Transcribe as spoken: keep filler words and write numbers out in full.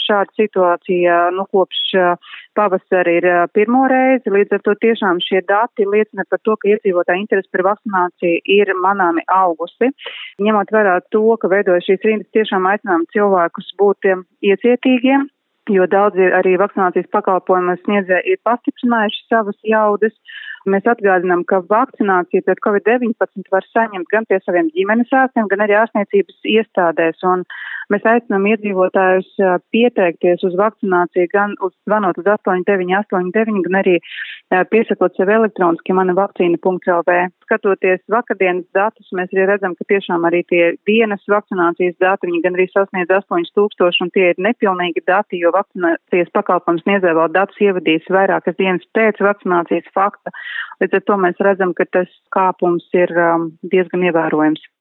šāda situācija, nu, kopš pavasara ir pirmo reizi, līdz ar to tiešām šie dati liecina par to, ka iedzīvotāja interese par vakcināciju ir manāmi augusi. Ņemot vērā to, ka veidojas šīs rindas, tiešām aicinām cilvēkus būt iecietīgiem, jo daudzi arī vakcinācijas pakalpojumu sniedzēji ir pastiprinājuši savas jaudas. Mēs atgādinām, ka vakcināciju pret covid deviņpadsmit var saņemt gan pie saviem ģimenes ārstiem, gan arī ārstniecības iestādēs. Un mēs aicinām iedzīvotājus pieteikties uz vakcināciju gan uz zvanot uz astoņi deviņi astoņi deviņi, gan arī piesakot sevi elektroniski mana vakcīna punkts el vē. Skatoties vakardienas datus, mēs arī redzam, ka tiešām arī tie dienas vakcinācijas dati, viņi gan arī sasniedz astoņus tūkstošus, un tie ir nepilnīgi dati, jo vakcinācijas pakalpojums sniedzēja vēl datus ievadīs vairākas dienas pēc vakcinācijas fakta. Līdz ar to mēs redzam, ka tas kāpums ir um, diezgan ievērojams.